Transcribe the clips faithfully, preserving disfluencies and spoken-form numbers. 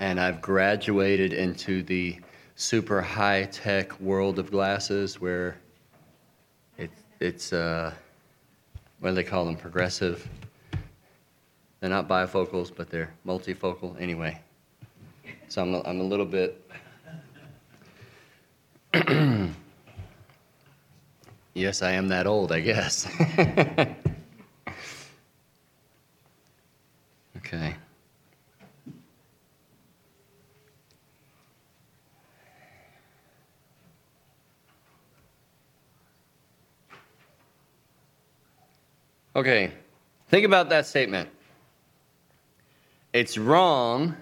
and I've graduated into the super high-tech world of glasses where it, it's, uh, what do they call them, progressive? They're not bifocals, but they're multifocal. Anyway, so I'm a, I'm a little bit... Yes, I am that old, I guess. Okay. Okay, think about that statement. It's wrong,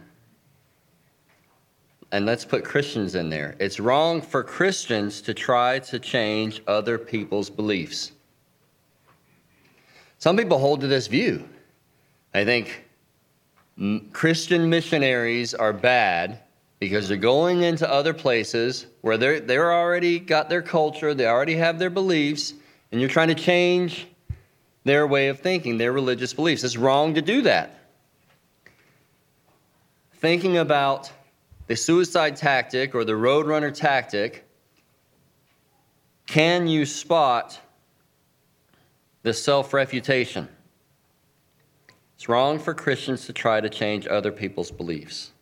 and let's put Christians in there. It's wrong for Christians to try to change other people's beliefs. Some people hold to this view. I think Christian missionaries are bad because they're going into other places where they're they're already got their culture, they already have their beliefs, and you're trying to change their way of thinking, their religious beliefs. It's wrong to do that. Thinking about the suicide tactic or the roadrunner tactic, can you spot the self-refutation? It's wrong for Christians to try to change other people's beliefs.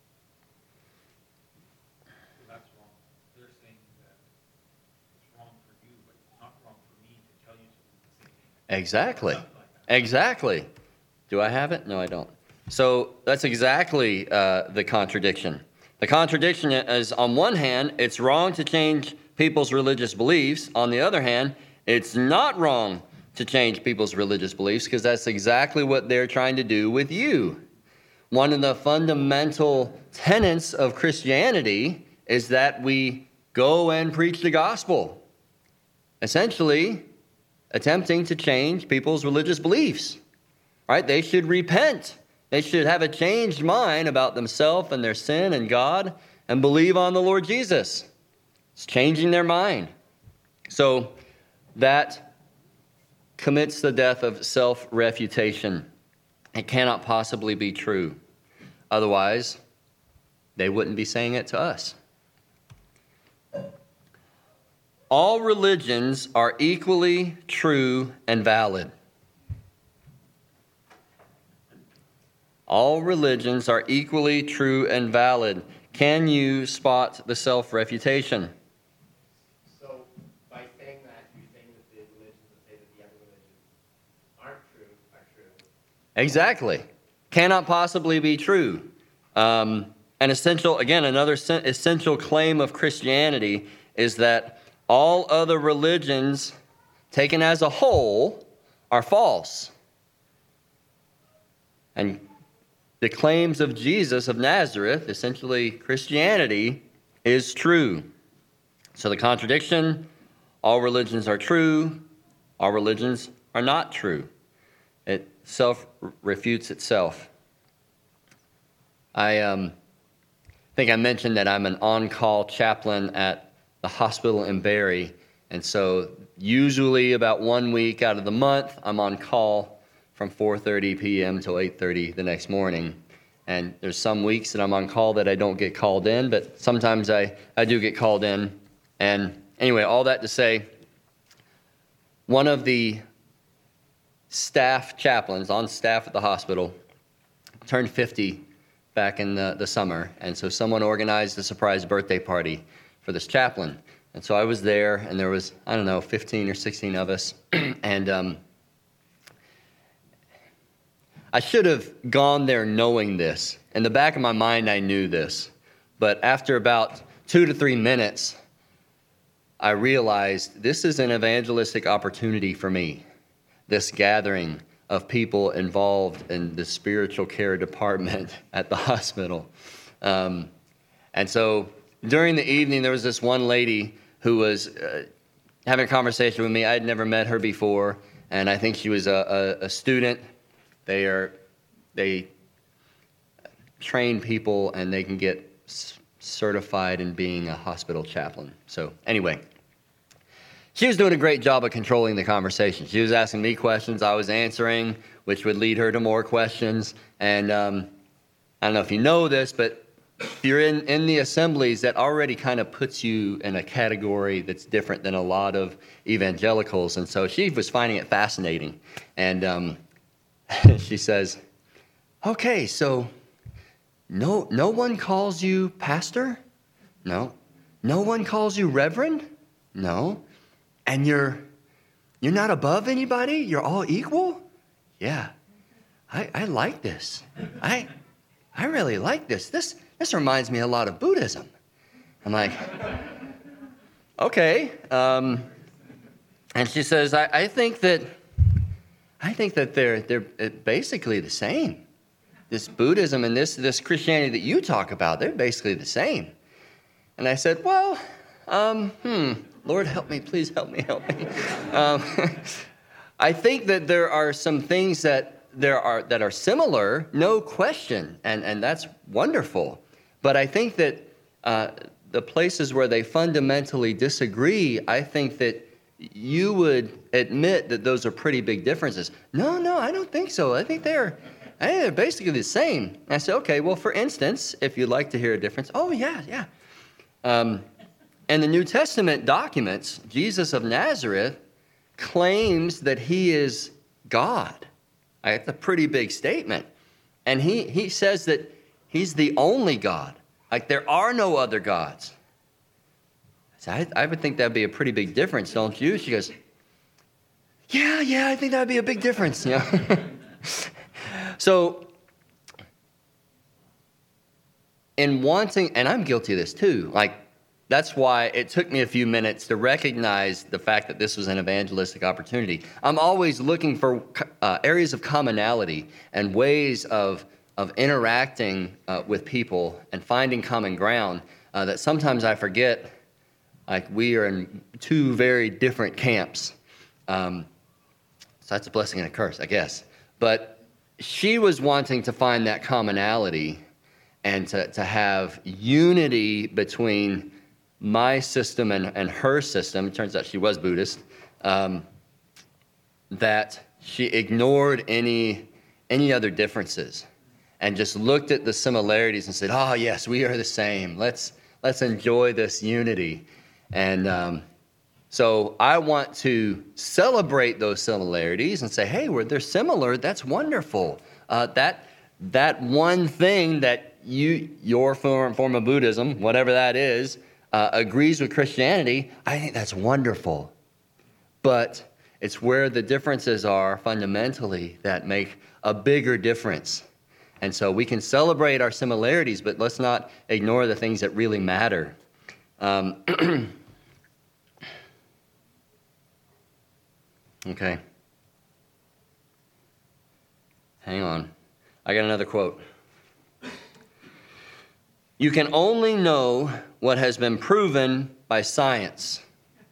That's wrong. They're saying that it's wrong for you, but it's not wrong for me to tell you to do the same thing. Exactly. Exactly. Do I have it? No, I don't. So that's exactly uh, the contradiction. The contradiction is, on one hand, it's wrong to change people's religious beliefs. On the other hand, it's not wrong to change people's religious beliefs, because that's exactly what they're trying to do with you. One of the fundamental tenets of Christianity is that we go and preach the gospel, essentially attempting to change people's religious beliefs. Right? They should repent. They should have a changed mind about themselves and their sin and God and believe on the Lord Jesus. It's changing their mind. So that commits the death of self-refutation. It cannot possibly be true. Otherwise, they wouldn't be saying it to us. All religions are equally true and valid. All religions are equally true and valid. Can you spot the self-refutation? So, by saying that, you're saying that the religions that say that the other religions aren't true are true. Exactly. Cannot possibly be true. Um, an essential, again, another essential claim of Christianity is that all other religions, taken as a whole, are false. And the claims of Jesus of Nazareth, essentially Christianity, is true. So the contradiction, all religions are true, all religions are not true. It self-refutes itself. I um, think I mentioned that I'm an on-call chaplain at the hospital in Barrie, and so usually about one week out of the month, I'm on call from four thirty p.m. till eight thirty the next morning. And there's some weeks that I'm on call that I don't get called in, but sometimes I, I do get called in. And anyway, all that to say, one of the staff chaplains on staff at the hospital turned fifty back in the, the summer. And so someone organized a surprise birthday party for this chaplain. And so I was there, and there was, I don't know, fifteen or sixteen of us. and um, I should have gone there knowing this. In the back of my mind, I knew this. But after about two to three minutes, I realized this is an evangelistic opportunity for me. This gathering of people involved in the spiritual care department at the hospital. Um, and so during the evening, there was this one lady who was uh, having a conversation with me. I had never met her before, and I think she was a, a, a student. They are, they train people, and they can get s- certified in being a hospital chaplain. So anyway, she was doing a great job of controlling the conversation. She was asking me questions, I was answering, which would lead her to more questions. And um, I don't know if you know this, but if you're in, in the assemblies, that already kind of puts you in a category that's different than a lot of evangelicals. And so she was finding it fascinating. And um, she says, okay, so no, no one calls you pastor? No. No one calls you reverend? No. And you're you're not above anybody? You're all equal? Yeah. I, I like this. I I really like this. This this reminds me a lot of Buddhism. I'm like, okay. Um, and she says, I, I think that I think that they're they're basically the same. This Buddhism and this this Christianity that you talk about, they're basically the same. And I said, well, um, hmm, Lord, help me, please help me, help me. Um, I think that there are some things that there are that are similar, no question, and, and that's wonderful. But I think that uh, the places where they fundamentally disagree, I think that you would admit that those are pretty big differences. No, no, I don't think so. I think they're, I think they're basically the same. And I said, okay, well, for instance, if you'd like to hear a difference, oh, yeah, yeah. Um, in the New Testament documents, Jesus of Nazareth claims that he is God. That's a pretty big statement. And he, he says that he's the only God. Like there are no other gods. So I, I would think that'd be a pretty big difference, don't you? She goes, yeah, yeah, I think that'd be a big difference. You know? So in wanting, and I'm guilty of this too, like that's why it took me a few minutes to recognize the fact that this was an evangelistic opportunity. I'm always looking for uh, areas of commonality and ways of, of interacting uh, with people and finding common ground uh, that sometimes I forget, like we are in two very different camps. Um, so that's a blessing and a curse, I guess. But she was wanting to find that commonality and to, to have unity between my system and, and her system. It turns out she was Buddhist. Um, that she ignored any any other differences and just looked at the similarities and said, oh, yes, we are the same. Let's, let's enjoy this unity. And um, so I want to celebrate those similarities and say, hey, we're, they're similar. That's wonderful. Uh, that that one thing that you your form, form of Buddhism, whatever that is, uh, agrees with Christianity, I think that's wonderful. But it's where the differences are fundamentally that make a bigger difference. And so we can celebrate our similarities, but let's not ignore the things that really matter. Um, okay. Hang on. I got another quote. You can only know what has been proven by science.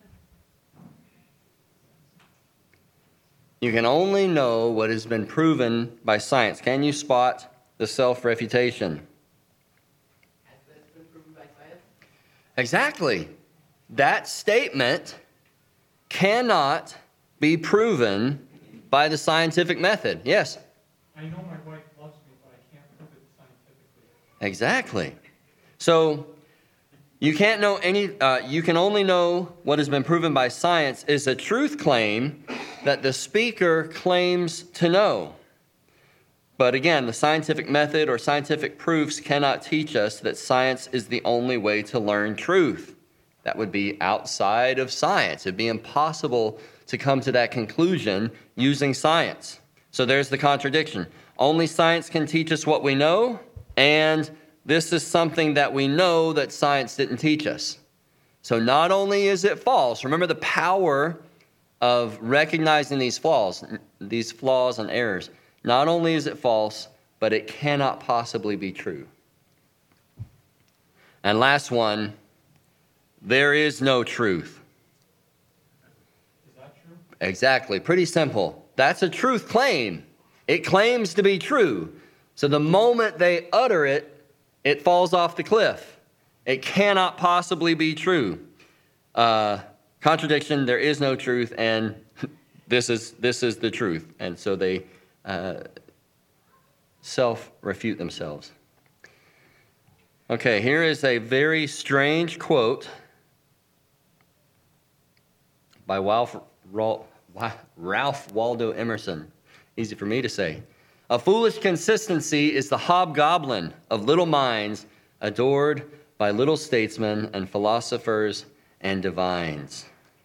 You can only know what has been proven by science. Can you spot the self-refutation? Has this been proven by science? Exactly. That statement cannot be proven by the scientific method. Yes? I know my wife loves me, but I can't prove it scientifically. Exactly. So you can't know any, uh, you can only know what has been proven by science is a truth claim that the speaker claims to know. But again, the scientific method or scientific proofs cannot teach us that science is the only way to learn truth. That would be outside of science. It'd be impossible to come to that conclusion using science. So there's the contradiction. Only science can teach us what we know, and this is something that we know that science didn't teach us. So not only is it false, remember the power of recognizing these flaws, these flaws and errors. Not only is it false, but it cannot possibly be true. And last one, there is no truth. Is that true? Exactly, pretty simple. That's a truth claim. It claims to be true. So the moment they utter it, it falls off the cliff. It cannot possibly be true. Uh, contradiction, there is no truth, and this is this is the truth. And so they uh, self-refute themselves. Okay, here is a very strange quote by Ralph, Ralph Waldo Emerson. Easy for me to say. A foolish consistency is the hobgoblin of little minds, adored by little statesmen and philosophers and divines.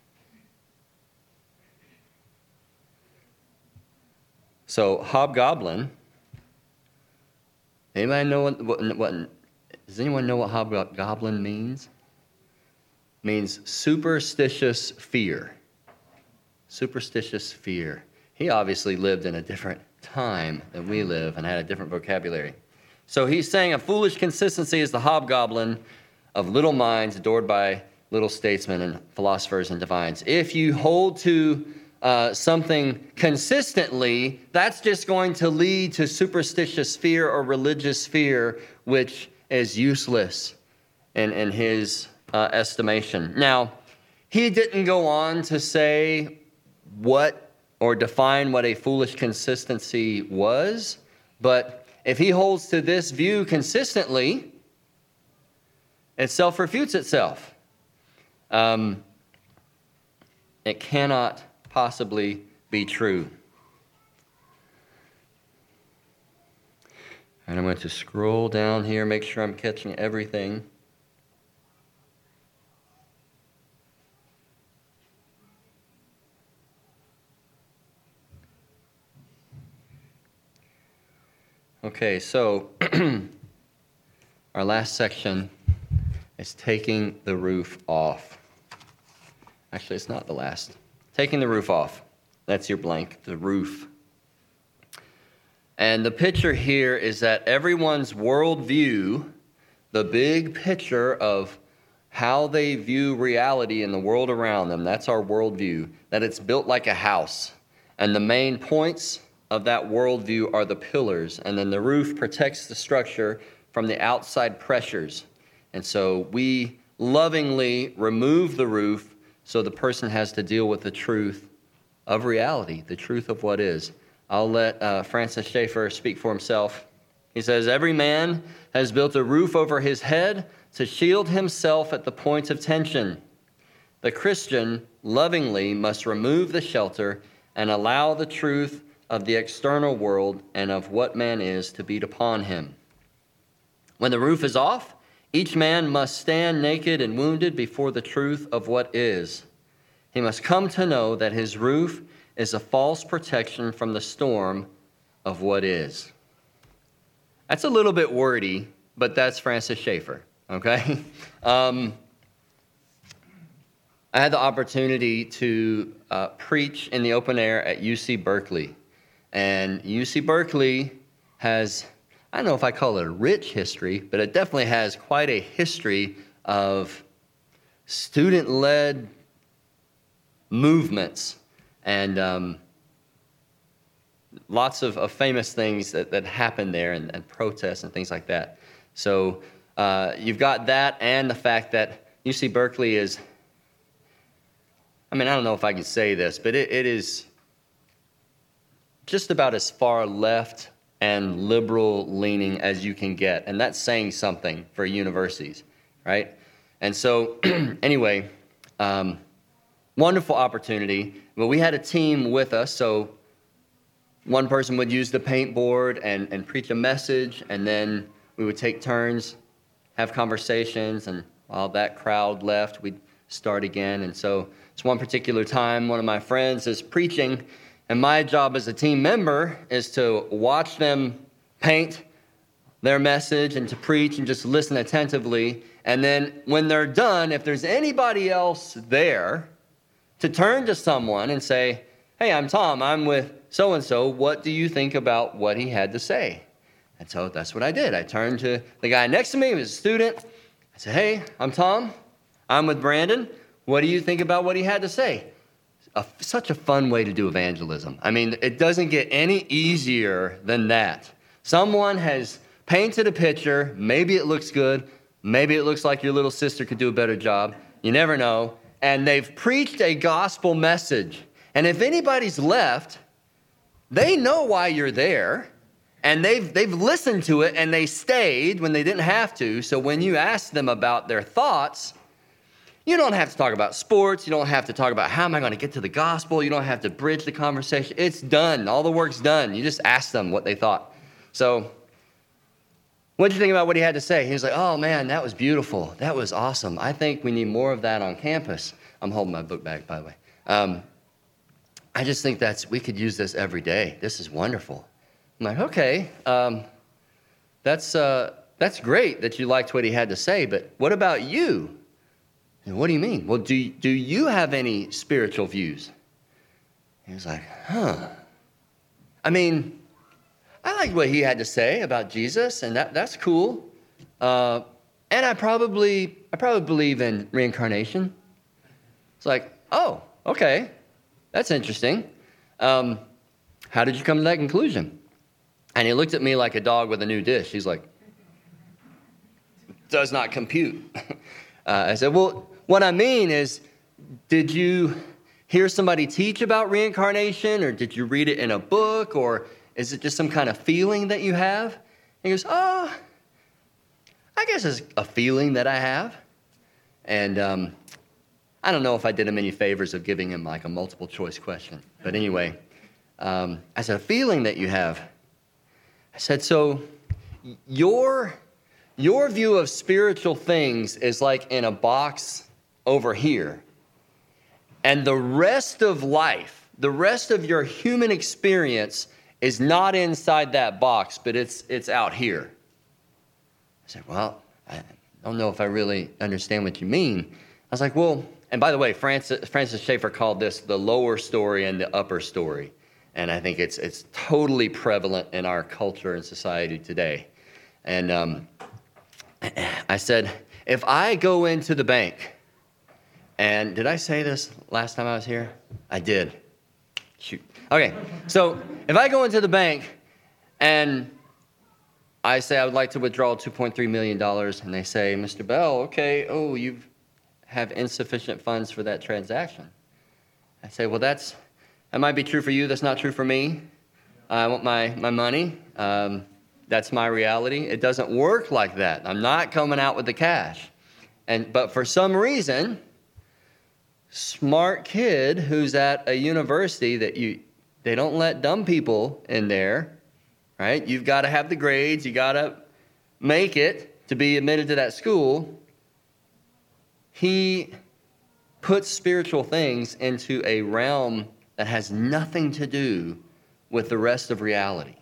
So, hobgoblin. Anybody know what, what, what does anyone know what hobgoblin means? Means superstitious fear. Superstitious fear. He obviously lived in a different time than we live and had a different vocabulary. So he's saying a foolish consistency is the hobgoblin of little minds adored by little statesmen and philosophers and divines. If you hold to uh, something consistently, that's just going to lead to superstitious fear or religious fear, which is useless in, in his uh, estimation. Now, he didn't go on to say what or define what a foolish consistency was, but if he holds to this view consistently, it self-refutes itself. Um, it cannot possibly be true. And I'm going to scroll down here, make sure I'm catching everything. Okay, so our last section is taking the roof off. Actually, it's not the last. Taking the roof off. That's your blank, the roof. And the picture here is that everyone's worldview, the big picture of how they view reality in the world around them, that's our worldview, that it's built like a house. And the main points of that worldview are the pillars, and then the roof protects the structure from the outside pressures. And so we lovingly remove the roof so the person has to deal with the truth of reality, the truth of what is. I'll let uh, Francis Schaeffer speak for himself. He says, every man has built a roof over his head to shield himself at the point of tension. The Christian lovingly must remove the shelter and allow the truth of the external world and of what man is to beat upon him. When the roof is off, each man must stand naked and wounded before the truth of what is. He must come to know that his roof is a false protection from the storm of what is. That's a little bit wordy, but that's Francis Schaeffer, okay? Um, I had the opportunity to uh, preach in the open air at U C Berkeley. And U C Berkeley has, I don't know if I call it a rich history, but it definitely has quite a history of student-led movements and um, lots of, of famous things that, that happen there and, and protests and things like that. So uh, you've got that and the fact that U C Berkeley is, I mean, I don't know if I can say this, but it, it is just about as far left and liberal leaning as you can get. And that's saying something for universities, right? And so anyway, um, wonderful opportunity. But we had a team with us, so one person would use the paint board and, and preach a message, and then we would take turns, have conversations, and while that crowd left, we'd start again. And so it's one particular time, one of my friends is preaching, and my job as a team member is to watch them paint their message and to preach and just listen attentively. And then when they're done, if there's anybody else there, to turn to someone and say, hey, I'm Tom, I'm with so-and-so, what do you think about what he had to say? And so that's what I did. I turned to the guy next to me, he was a student. I said, hey, I'm Tom, I'm with Brandon. What do you think about what he had to say? A, such a fun way to do evangelism. I mean, it doesn't get any easier than that. Someone has painted a picture, maybe it looks good, maybe it looks like your little sister could do a better job, you never know, and they've preached a gospel message. And if anybody's left, they know why you're there, And they've, they've listened to it, and they stayed when they didn't have to. So when you ask them about their thoughts, you don't have to talk about sports. You don't have to talk about how am I going to get to the gospel. You don't have to bridge the conversation. It's done. All the work's done. You just ask them what they thought. So what did you think about what he had to say? He was like, oh, man, that was beautiful. That was awesome. I think we need more of that on campus. I'm holding my book bag, by the way. Um, I just think that's we could use this every day. This is wonderful. I'm like, okay, um, that's uh, that's great that you liked what he had to say, but what about you? And what do you mean? Well, do, do you have any spiritual views? He was like, huh. I mean, I liked what he had to say about Jesus, and that, that's cool. Uh, and I probably I probably believe in reincarnation. It's like, oh, okay, that's interesting. Um, how did you come to that conclusion? And he looked at me like a dog with a new dish. He's like, does not compute. uh, I said, well, what I mean is, did you hear somebody teach about reincarnation, or did you read it in a book, or is it just some kind of feeling that you have? And he goes, oh, I guess it's a feeling that I have. And um, I don't know if I did him any favors of giving him like a multiple choice question. But anyway, um, I said, a feeling that you have. I said, so your, your view of spiritual things is like in a box over here. And the rest of life, the rest of your human experience is not inside that box, but it's it's out here. I said, well, I don't know if I really understand what you mean. I was like, well, and by the way, Francis, Francis Schaeffer called this the lower story and the upper story. And I think it's it's totally prevalent in our culture and society today. And um, I said, if I go into the bank, and did I say this last time I was here? I did. Shoot. Okay, so if I go into the bank and I say I would like to withdraw two point three million dollars, and they say, Mister Bell, okay, oh, you have insufficient funds for that transaction. I say, well, that's that might be true for you. That's not true for me. I want my, my money. Um, that's my reality. It doesn't work like that. I'm not coming out with the cash. And but for some reason, smart kid who's at a university that you they don't let dumb people in there, right? You've got to have the grades. You got to make it to be admitted to that school. He puts spiritual things into a realm that has nothing to do with the rest of reality.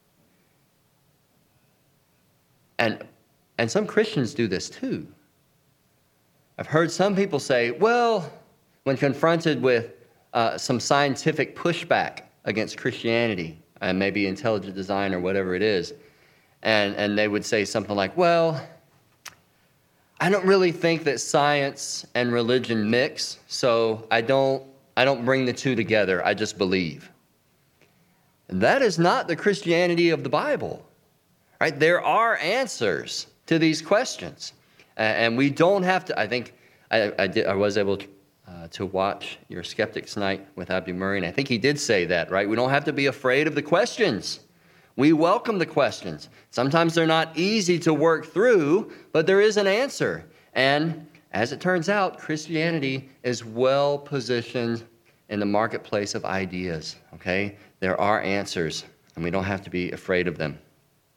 And and some Christians do this too. I've heard some people say, well, when confronted with uh, some scientific pushback against Christianity, and maybe intelligent design or whatever it is, and, and they would say something like, well, I don't really think that science and religion mix, so I don't, I don't bring the two together. I just believe. And that is not the Christianity of the Bible, right? There are answers to these questions, and we don't have to. I think I, I, did, I was able to. Uh, to watch your Skeptics Night with Abby Murray, and I think he did say that, right? We don't have to be afraid of the questions. We welcome the questions. Sometimes they're not easy to work through, but there is an answer. And as it turns out, Christianity is well positioned in the marketplace of ideas, okay? There are answers, and we don't have to be afraid of them.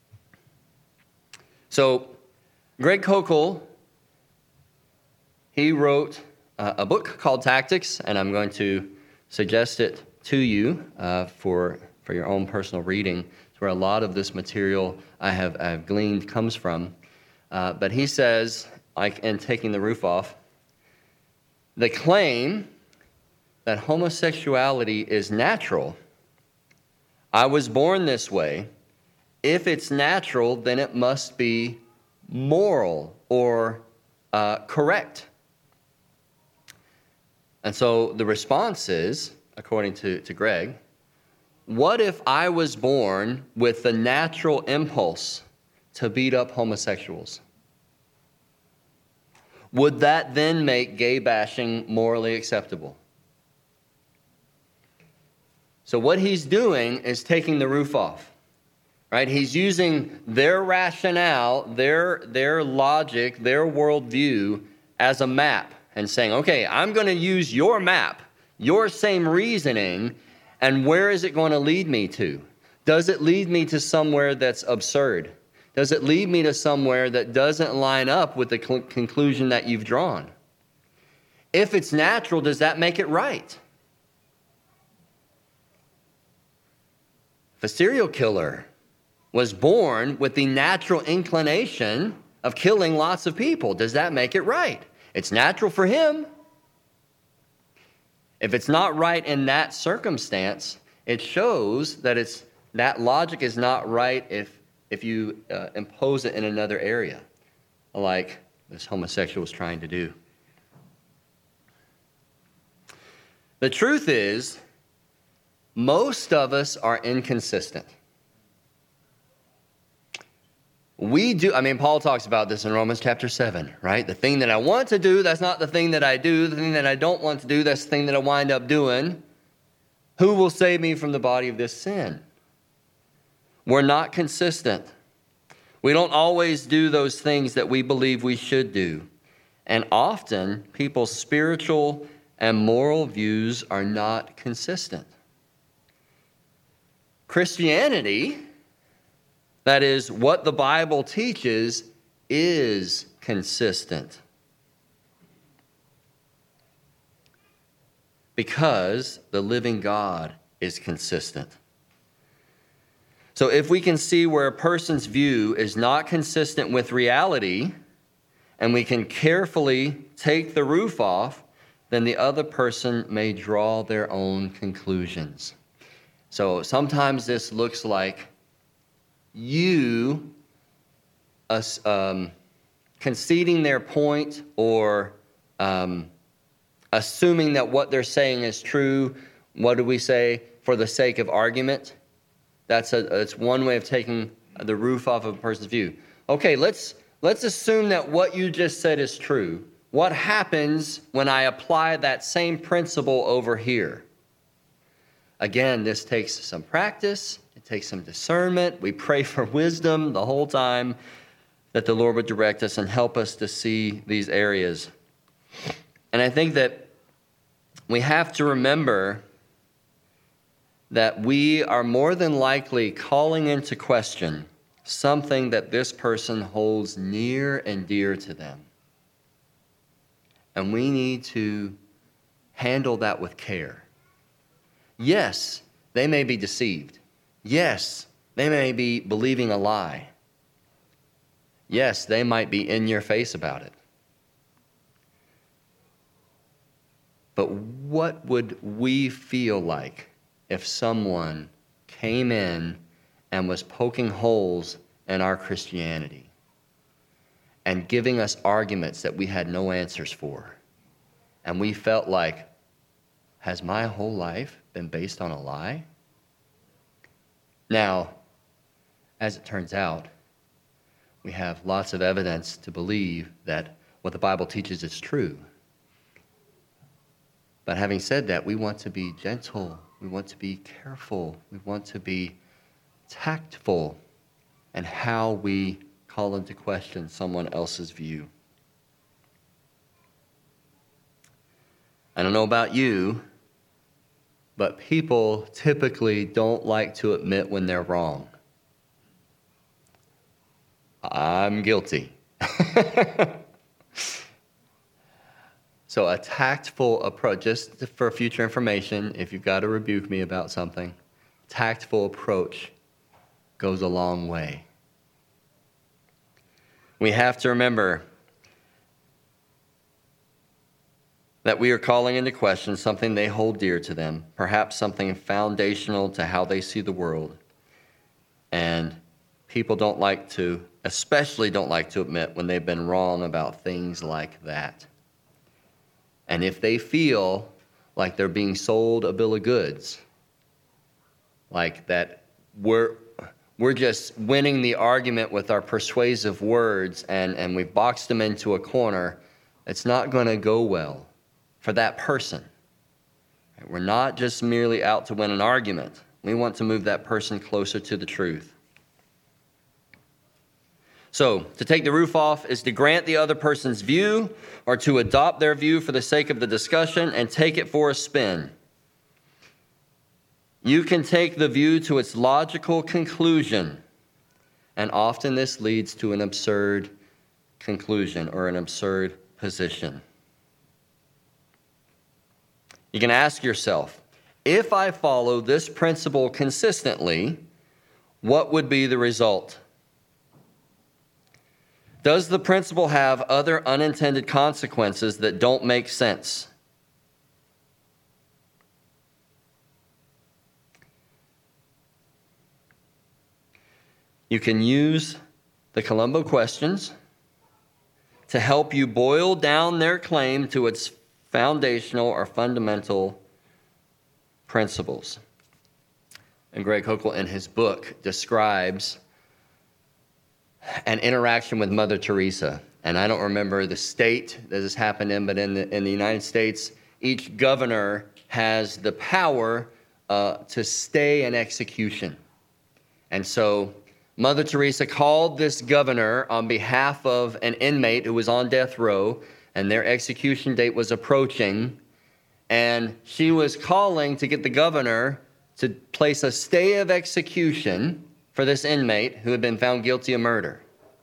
So, Greg Koukl, he wrote Uh, a book called Tactics, and I'm going to suggest it to you uh, for for your own personal reading. It's where a lot of this material I have, I have gleaned comes from. Uh, but he says, like in Taking the Roof Off, the claim that homosexuality is natural, I was born this way, if it's natural, then it must be moral or uh, correct. And so the response is, according to, to Greg, what if I was born with the natural impulse to beat up homosexuals? Would that then make gay bashing morally acceptable? So what he's doing is taking the roof off. right? He's using their rationale, their, their logic, their worldview as a map and saying, okay, I'm going to use your map, your same reasoning, and where is it going to lead me to? Does it lead me to somewhere that's absurd? Does it lead me to somewhere that doesn't line up with the cl- conclusion that you've drawn? If it's natural, does that make it right? If a serial killer was born with the natural inclination of killing lots of people, does that make it right? It's natural for him. If it's not right in that circumstance, it shows that it's that logic is not right if if you uh, impose it in another area, like this homosexual was trying to do. The truth is, most of us are inconsistent. We do, I mean, Paul talks about this in Romans chapter seven, right? The thing that I want to do, that's not the thing that I do. The thing that I don't want to do, that's the thing that I wind up doing. Who will save me from the body of this sin? We're not consistent. We don't always do those things that we believe we should do. And often, people's spiritual and moral views are not consistent. Christianity, that is, what the Bible teaches, is consistent. Because the living God is consistent. So if we can see where a person's view is not consistent with reality, and we can carefully take the roof off, then the other person may draw their own conclusions. So sometimes this looks like you uh, um, conceding their point or um, assuming that what they're saying is true. What do we say? For the sake of argument. That's a that's one way of taking the roof off of a person's view. Okay, let's let's assume that what you just said is true. What happens when I apply that same principle over here? Again, this takes some practice. It takes some discernment. We pray for wisdom the whole time that the Lord would direct us and help us to see these areas. And I think that we have to remember that we are more than likely calling into question something that this person holds near and dear to them. And we need to handle that with care. Yes, they may be deceived. Yes, they may be believing a lie. Yes, they might be in your face about it. But what would we feel like if someone came in and was poking holes in our Christianity and giving us arguments that we had no answers for? And we felt like, has my whole life been based on a lie? Now, as it turns out, we have lots of evidence to believe that what the Bible teaches is true. But having said that, we want to be gentle. We want to be careful. We want to be tactful in how we call into question someone else's view. I don't know about you, but people typically don't like to admit when they're wrong. I'm guilty. So a tactful approach, just for future information, if you've got to rebuke me about something, tactful approach goes a long way. We have to remember that we are calling into question something they hold dear to them, perhaps something foundational to how they see the world. And people don't like to, especially don't like to admit when they've been wrong about things like that. And if they feel like they're being sold a bill of goods, like that we're we're just winning the argument with our persuasive words and, and we've boxed them into a corner, it's not going to go well for that person. We're not just merely out to win an argument. We want to move that person closer to the truth. So, to take the roof off is to grant the other person's view or to adopt their view for the sake of the discussion and take it for a spin. You can take the view to its logical conclusion, and often this leads to an absurd conclusion or an absurd position. You can ask yourself, if I follow this principle consistently, what would be the result? Does the principle have other unintended consequences that don't make sense? You can use the Columbo questions to help you boil down their claim to its foundational or fundamental principles. And Greg Hookel, in his book, describes an interaction with Mother Teresa. And I don't remember the state that this happened in, but in the, in the United States, each governor has the power uh, to stay an execution. And so Mother Teresa called this governor on behalf of an inmate who was on death row, and their execution date was approaching. And she was calling to get the governor to place a stay of execution for this inmate who had been found guilty of murder.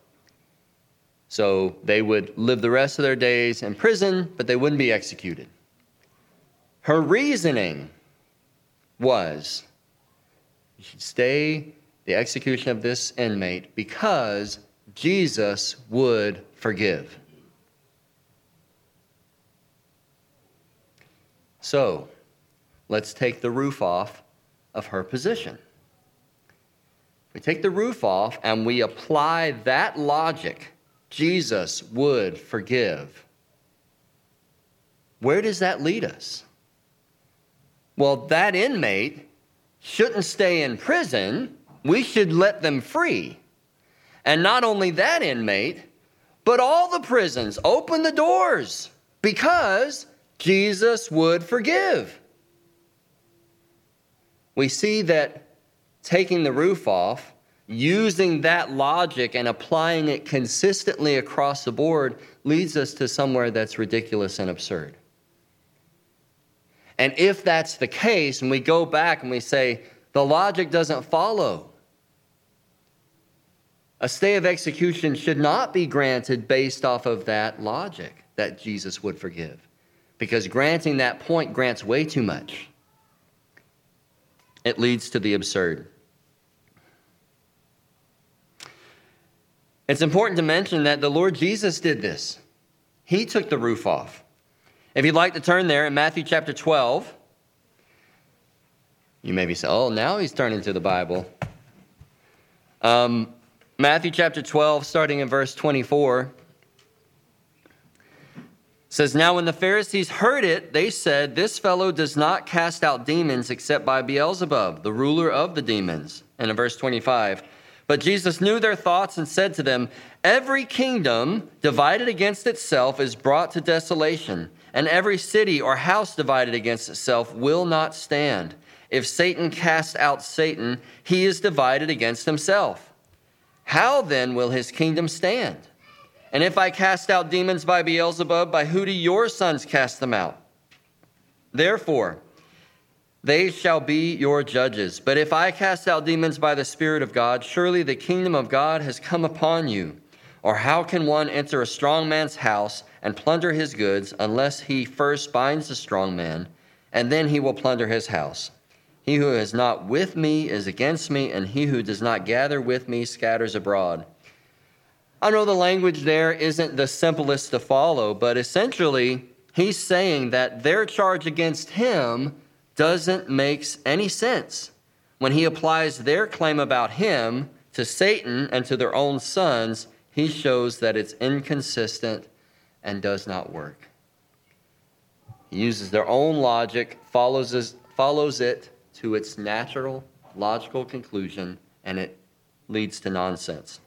So they would live the rest of their days in prison, but they wouldn't be executed. Her reasoning was, you should stay the execution of this inmate because Jesus would forgive. So, let's take the roof off of her position. We take the roof off and we apply that logic, Jesus would forgive. Where does that lead us? Well, that inmate shouldn't stay in prison. We should let them free. And not only that inmate, but all the prisons, open the doors because Jesus would forgive. We see that taking the roof off, using that logic and applying it consistently across the board leads us to somewhere that's ridiculous and absurd. And if that's the case, and we go back and we say, the logic doesn't follow, a stay of execution should not be granted based off of that logic that Jesus would forgive, because granting that point grants way too much. It leads to the absurd. It's important to mention that the Lord Jesus did this. He took the roof off. If you'd like to turn there in Matthew chapter twelve, you may be saying, oh, now he's turning to the Bible. Um, Matthew chapter twelve, starting in verse twenty-four, says, now when the Pharisees heard it, they said, this fellow does not cast out demons except by Beelzebub, the ruler of the demons. And in verse twenty-five, but Jesus knew their thoughts and said to them, every kingdom divided against itself is brought to desolation, and every city or house divided against itself will not stand. If Satan casts out Satan, he is divided against himself. How then will his kingdom stand? And if I cast out demons by Beelzebub, by who do your sons cast them out? Therefore, they shall be your judges. But if I cast out demons by the Spirit of God, surely the kingdom of God has come upon you. Or how can one enter a strong man's house and plunder his goods unless he first binds the strong man, and then he will plunder his house? He who is not with me is against me, and he who does not gather with me scatters abroad. I know the language there isn't the simplest to follow, but essentially he's saying that their charge against him doesn't make any sense when he applies their claim about him to Satan and to their own sons. He shows that it's inconsistent and does not work. He uses their own logic, follows, follows it to its natural, logical conclusion, and it leads to nonsense.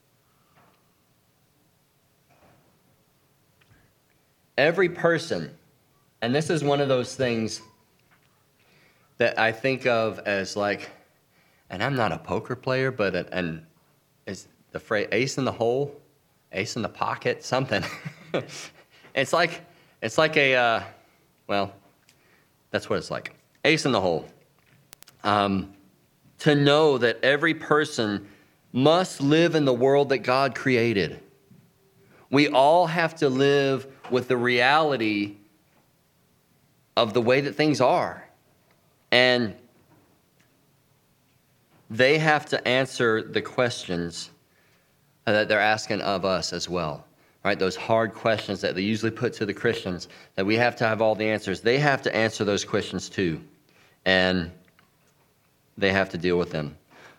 Every person, and this is one of those things that I think of as like, and I'm not a poker player, but an, an as the phrase ace in the hole, ace in the pocket, something. It's like, it's like a, uh, well, that's what it's like. Ace in the hole. Um, to know that every person must live in the world that God created. We all have to live with the reality of the way that things are. And they have to answer the questions that they're asking of us as well. Right? Those hard questions that they usually put to the Christians, that we have to have all the answers. They have to answer those questions too. And they have to deal with them.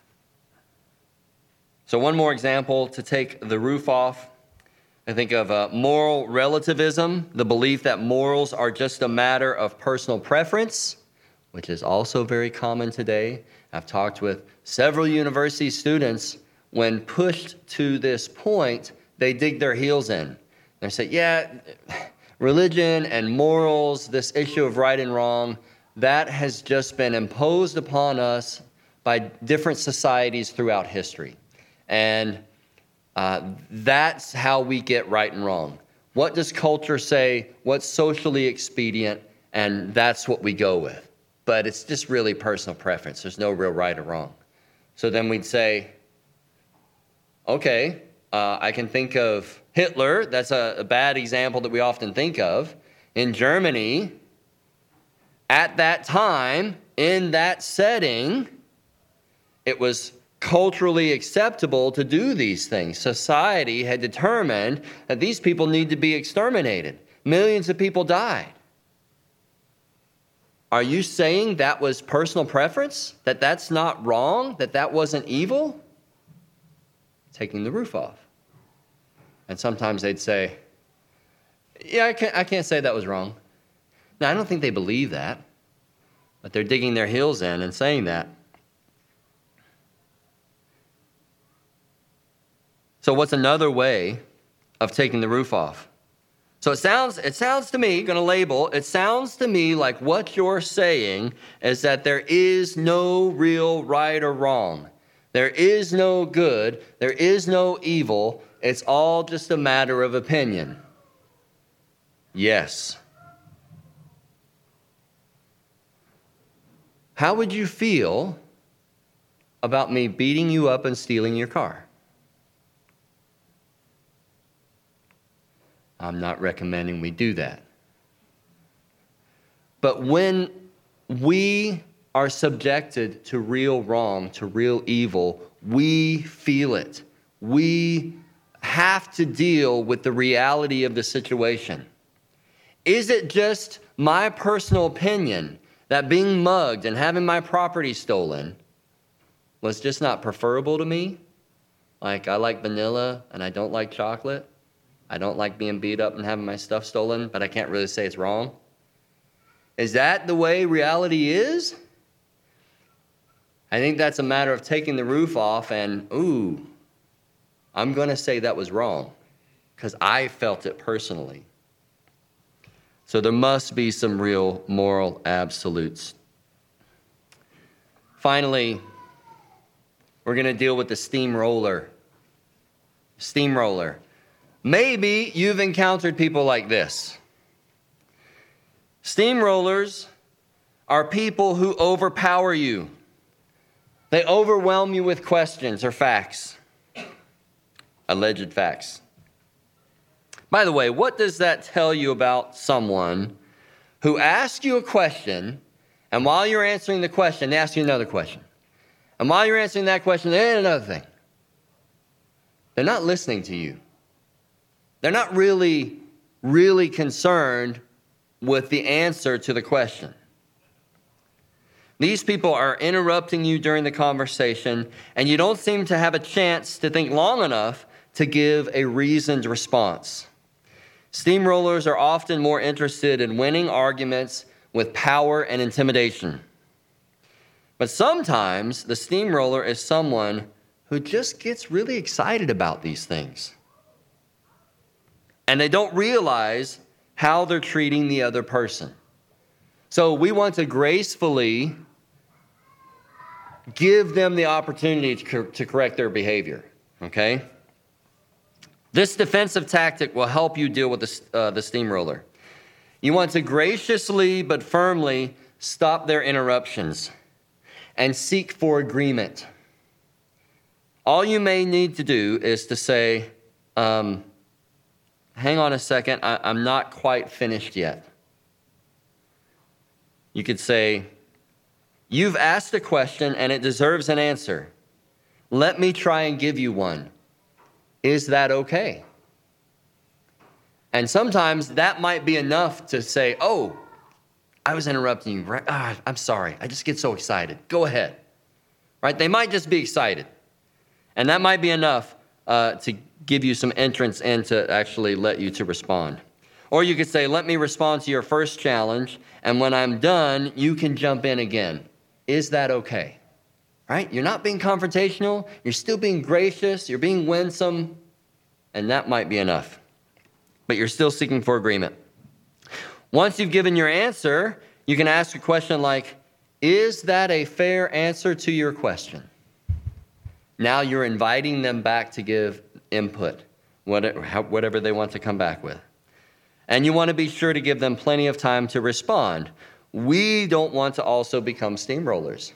So one more example to take the roof off. I think of uh, moral relativism, the belief that morals are just a matter of personal preference, which is also very common today. I've talked with several university students. When pushed to this point, they dig their heels in. They say, yeah, religion and morals, this issue of right and wrong, that has just been imposed upon us by different societies throughout history. And uh, that's how we get right and wrong. What does culture say? What's socially expedient? And that's what we go with. But it's just really personal preference. There's no real right or wrong. So then we'd say, okay, uh, I can think of Hitler. That's a, a bad example that we often think of. In Germany, at that time, in that setting, it was culturally acceptable to do these things. Society had determined that these people need to be exterminated. Millions of people died. Are you saying that was personal preference? That that's not wrong? That that wasn't evil? Taking the roof off. And sometimes they'd say, yeah, I can't, I can't say that was wrong. Now, I don't think they believe that, but they're digging their heels in and saying that. So what's another way of taking the roof off? So it sounds, it sounds to me, going to label, it sounds to me like what you're saying is that there is no real right or wrong. There is no good. There is no evil. It's all just a matter of opinion. Yes. How would you feel about me beating you up and stealing your car? I'm not recommending we do that. But when we are subjected to real wrong, to real evil, we feel it. We have to deal with the reality of the situation. Is it just my personal opinion that being mugged and having my property stolen was just not preferable to me? Like, I like vanilla and I don't like chocolate. I don't like being beat up and having my stuff stolen, but I can't really say it's wrong. Is that the way reality is? I think that's a matter of taking the roof off and, ooh, I'm going to say that was wrong because I felt it personally. So there must be some real moral absolutes. Finally, we're going to deal with the steamroller. Steamroller. Maybe you've encountered people like this. Steamrollers are people who overpower you. They overwhelm you with questions or facts. Alleged facts. By the way, what does that tell you about someone who asks you a question, and while you're answering the question, they ask you another question? And while you're answering that question, they add another thing. They're not listening to you. They're not really, really concerned with the answer to the question. These people are interrupting you during the conversation, and you don't seem to have a chance to think long enough to give a reasoned response. Steamrollers are often more interested in winning arguments with power and intimidation. But sometimes the steamroller is someone who just gets really excited about these things. And they don't realize how they're treating the other person. So we want to gracefully give them the opportunity to, to correct their behavior, okay? This defensive tactic will help you deal with the, uh, the steamroller. You want to graciously but firmly stop their interruptions and seek for agreement. All you may need to do is to say, um, hang on a second, I, I'm not quite finished yet. You could say, you've asked a question and it deserves an answer. Let me try and give you one. Is that okay? And sometimes that might be enough to say, oh, I was interrupting you. Right? Ah, I'm sorry. I just get so excited. Go ahead. Right? They might just be excited. And that might be enough uh, to give you some entrance and to actually let you to respond. Or you could say, let me respond to your first challenge, and when I'm done, you can jump in again. Is that okay? Right? You're not being confrontational. You're still being gracious. You're being winsome. And that might be enough. But you're still seeking for agreement. Once you've given your answer, you can ask a question like, is that a fair answer to your question? Now you're inviting them back to give input, whatever they want to come back with. And you want to be sure to give them plenty of time to respond. We don't want to also become steamrollers.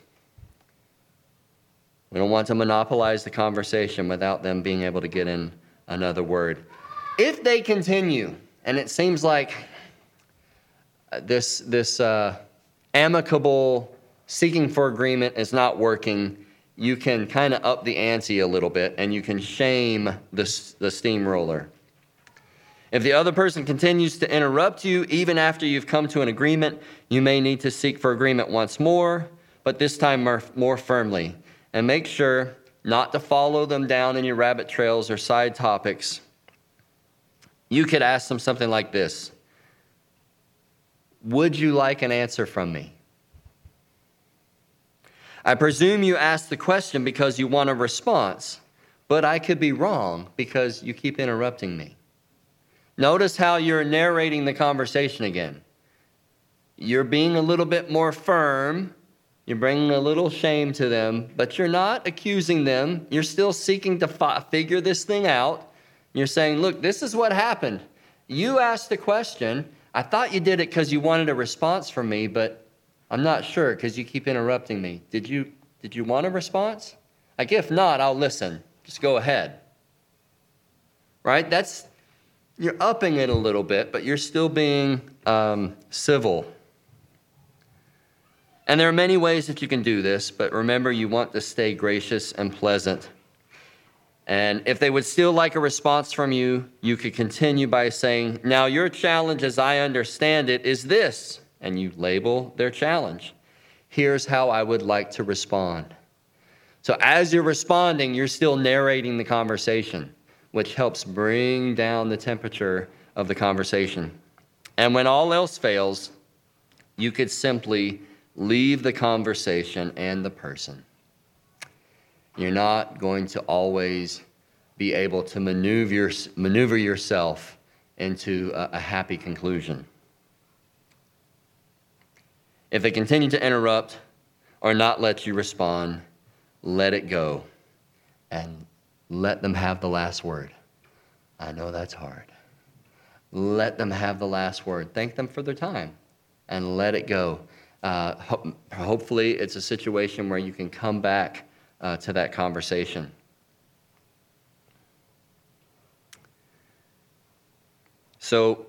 We don't want to monopolize the conversation without them being able to get in another word. If they continue, and it seems like this, this uh, amicable seeking for agreement is not working, you can kind of up the ante a little bit, and you can shame the, the steamroller. If the other person continues to interrupt you, even after you've come to an agreement, you may need to seek for agreement once more, but this time more, more firmly. And make sure not to follow them down in your rabbit trails or side topics. You could ask them something like this. Would you like an answer from me? I presume you asked the question because you want a response, but I could be wrong because you keep interrupting me. Notice how you're narrating the conversation again. You're being a little bit more firm. You're bringing a little shame to them, but you're not accusing them. You're still seeking to fi- figure this thing out. You're saying, look, this is what happened. You asked the question. I thought you did it because you wanted a response from me, but I'm not sure because you keep interrupting me. Did you, did you want a response? Like, if not, I'll listen. Just go ahead. Right? That's, you're upping it a little bit, but you're still being um, civil. And there are many ways that you can do this, but remember, you want to stay gracious and pleasant. And if they would still like a response from you, you could continue by saying, now your challenge, as I understand it, is this. And you label their challenge. Here's how I would like to respond. So as you're responding, you're still narrating the conversation, which helps bring down the temperature of the conversation. And when all else fails, you could simply leave the conversation and the person. You're not going to always be able to maneuver, maneuver yourself into a, a happy conclusion. If they continue to interrupt or not let you respond, let it go and let them have the last word. I know that's hard. Let them have the last word. Thank them for their time and let it go. Uh, ho- hopefully, it's a situation where you can come back uh, to that conversation. So,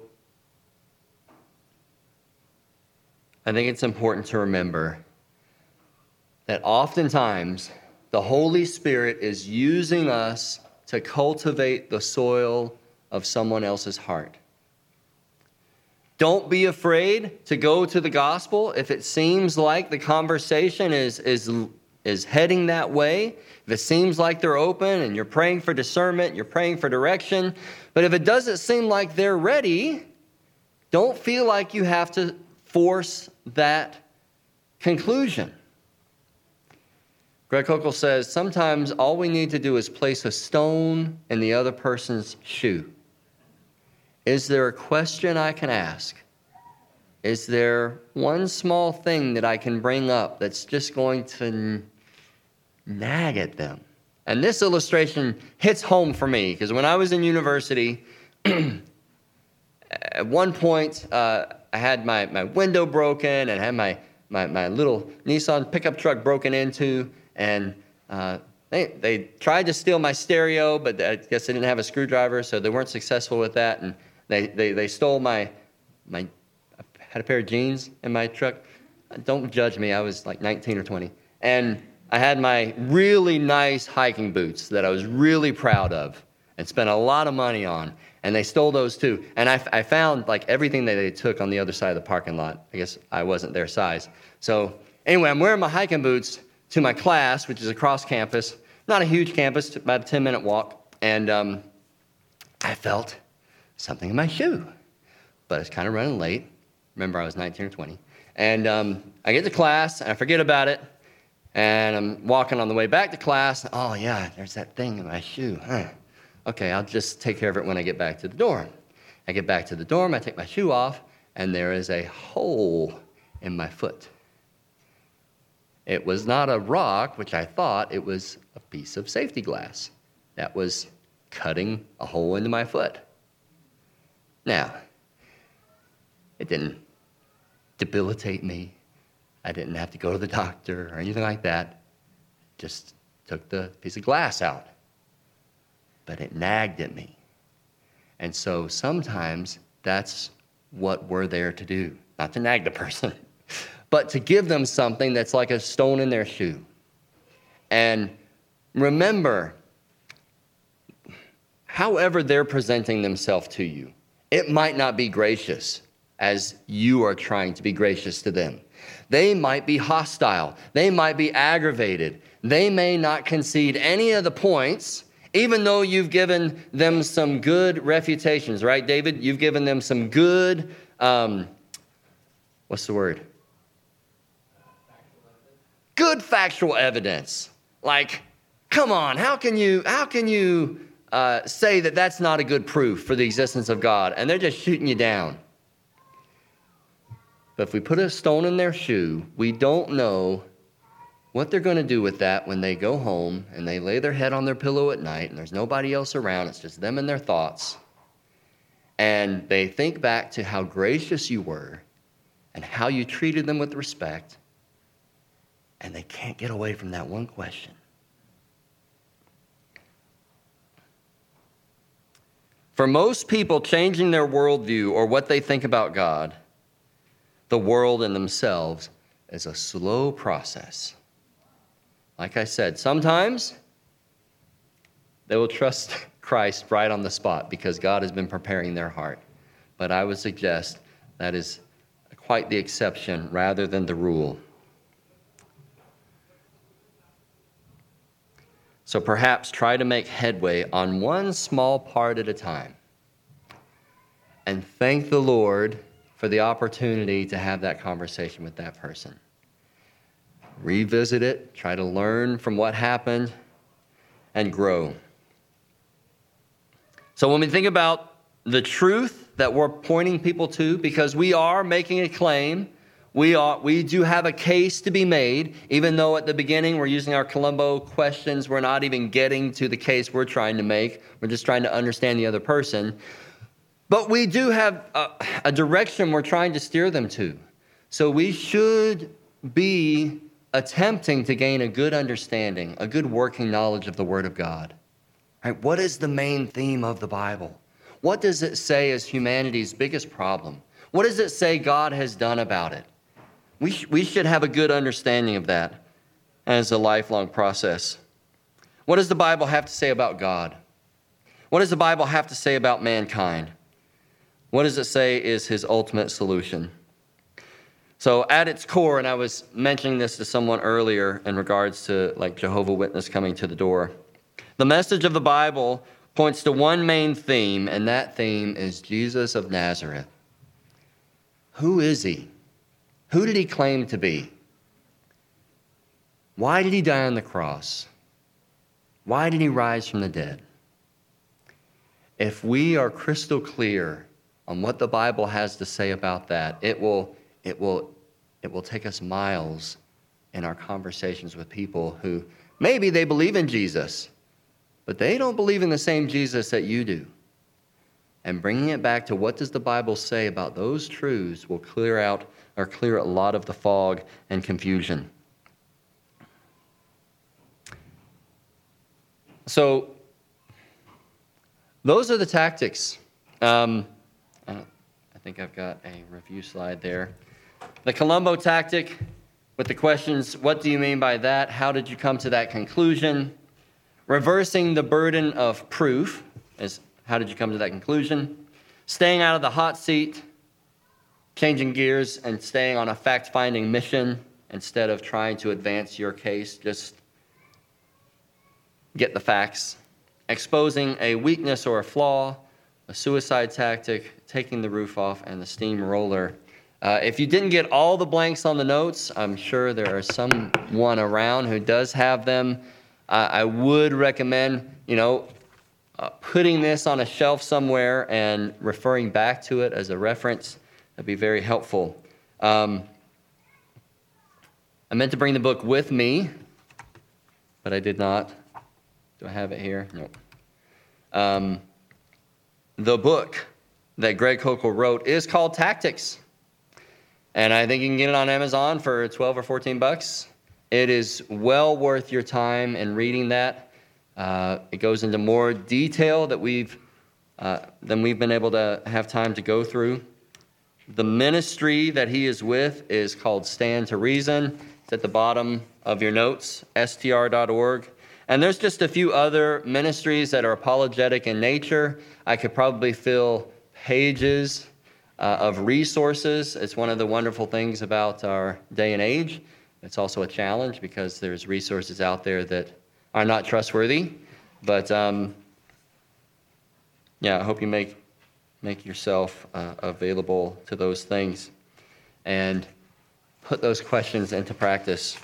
I think it's important to remember that oftentimes the Holy Spirit is using us to cultivate the soil of someone else's heart. Don't be afraid to go to the gospel if it seems like the conversation is, is, is heading that way. If it seems like they're open and you're praying for discernment, you're praying for direction. But if it doesn't seem like they're ready, don't feel like you have to force that conclusion. Greg Koukl says, sometimes all we need to do is place a stone in the other person's shoe. Is there a question I can ask? Is there one small thing that I can bring up that's just going to nag at them And this illustration hits home for me because when I was in university, at one point, uh, I had my, my window broken and had my, my, my little Nissan pickup truck broken into, and uh, they, they tried to steal my stereo, but I guess they didn't have a screwdriver, so they weren't successful with that, and they, they, they stole my, my, I had a pair of jeans in my truck. Don't judge me, I was like nineteen or twenty, and I had my really nice hiking boots that I was really proud of and spent a lot of money on. And they stole those too. And I, I found like everything that they took on the other side of the parking lot. I guess I wasn't their size. So anyway, I'm wearing my hiking boots to my class, which is across campus. Not a huge campus, about a ten minute walk. And um, I felt something in my shoe. But it's kind of running late. Remember, I was nineteen or twenty. And um, I get to class, and I forget about it. And I'm walking on the way back to class. Oh, yeah, there's that thing in my shoe. Huh. Okay, I'll just take care of it when I get back to the dorm. I get back to the dorm, I take my shoe off, and there is a hole in my foot. It was not a rock, which I thought, it was a piece of safety glass that was cutting a hole into my foot. Now, it didn't debilitate me. I didn't have to go to the doctor or anything like that. Just took the piece of glass out. But it nagged at me. And so sometimes that's what we're there to do. Not to nag the person, but to give them something that's like a stone in their shoe. And remember, however they're presenting themselves to you, it might not be gracious as you are trying to be gracious to them. They might be hostile. They might be aggravated. They may not concede any of the points, even though you've given them some good refutations, right, David? You've given them some good, um, what's the word? Good factual evidence. Like, come on, how can you, how can you uh, say that that's not a good proof for the existence of God? And they're just shooting you down. But if we put a stone in their shoe, we don't know what they're going to do with that when they go home and they lay their head on their pillow at night and there's nobody else around. It's just them and their thoughts. And they think back to how gracious you were and how you treated them with respect. And they can't get away from that one question. For most people, changing their worldview or what they think about God, the world, and themselves is a slow process. Like I said, sometimes they will trust Christ right on the spot because God has been preparing their heart. But I would suggest that is quite the exception rather than the rule. So perhaps try to make headway on one small part at a time. And thank the Lord for the opportunity to have that conversation with that person. Revisit it, try to learn from what happened, and grow. So when we think about the truth that we're pointing people to, because we are making a claim, we are we do have a case to be made, even though at the beginning we're using our Columbo questions, we're not even getting to the case we're trying to make. We're just trying to understand the other person. But we do have a, a direction we're trying to steer them to. So we should be attempting to gain a good understanding, a good working knowledge of the Word of God. Right? What is the main theme of the Bible? What does it say is humanity's biggest problem? What does it say God has done about it? We, sh- we should have a good understanding of that as a lifelong process. What does the Bible have to say about God? What does the Bible have to say about mankind? What does it say is his ultimate solution? So at its core, and I was mentioning this to someone earlier in regards to like Jehovah's Witness coming to the door, the message of the Bible points to one main theme, and that theme is Jesus of Nazareth. Who is he? Who did he claim to be? Why did he die on the cross? Why did he rise from the dead? If we are crystal clear on what the Bible has to say about that, it will, it will, it will take us miles in our conversations with people who maybe they believe in Jesus, but they don't believe in the same Jesus that you do. And bringing it back to what does the Bible say about those truths will clear out or clear a lot of the fog and confusion. So those are the tactics. Um, I, don't, I think I've got a review slide there. The Columbo tactic with the questions, what do you mean by that? How did you come to that conclusion? Reversing the burden of proof is how did you come to that conclusion? Staying out of the hot seat, changing gears and staying on a fact-finding mission instead of trying to advance your case, just get the facts. Exposing a weakness or a flaw, a suicide tactic, taking the roof off, and the steamroller. Uh, if you didn't get all the blanks on the notes, I'm sure there are someone around who does have them. Uh, I would recommend, you know, uh, putting this on a shelf somewhere and referring back to it as a reference. That'd be very helpful. Um, I meant to bring the book with me, but I did not. Do I have it here? No. Um, the book that Greg Koukl wrote is called Tactics. And I think you can get it on Amazon for twelve or fourteen bucks. It is well worth your time in reading that. Uh, it goes into more detail that we've uh, than we've been able to have time to go through. The ministry that he is with is called Stand to Reason. It's at the bottom of your notes, S T R dot org. And there's just a few other ministries that are apologetic in nature. I could probably fill pages uh, of resources. It's one of the wonderful things about our day and age. It's also a challenge because there's resources out there that are not trustworthy. But um, yeah, I hope you make make yourself uh, available to those things and put those questions into practice.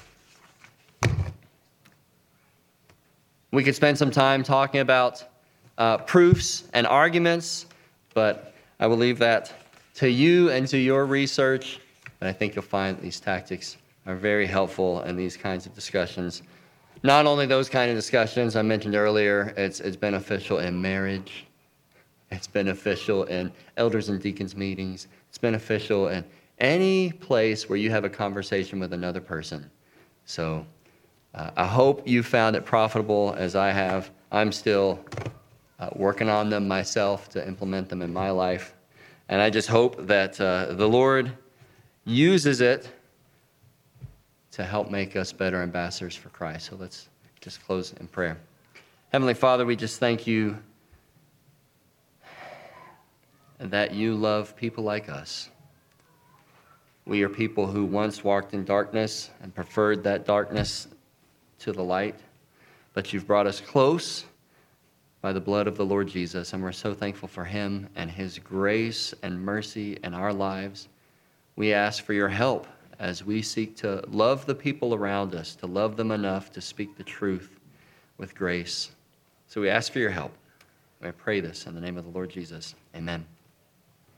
We could spend some time talking about uh, proofs and arguments, but I will leave that to you and to your research. But I think you'll find these tactics are very helpful in these kinds of discussions. Not only those kind of discussions I mentioned earlier, it's, it's beneficial in marriage. It's beneficial in elders and deacons meetings. It's beneficial in any place where you have a conversation with another person. So uh, I hope you found it profitable as I have. I'm still uh, working on them myself to implement them in my life. And I just hope that uh, the Lord uses it to help make us better ambassadors for Christ. So let's just close in prayer. Heavenly Father, we just thank you that you love people like us. We are people who once walked in darkness and preferred that darkness to the light, but you've brought us close by the blood of the Lord Jesus, and we're so thankful for him and his grace and mercy in our lives. We ask for your help as we seek to love the people around us, to love them enough to speak the truth with grace. So we ask for your help. I pray this in the name of the Lord Jesus. Amen.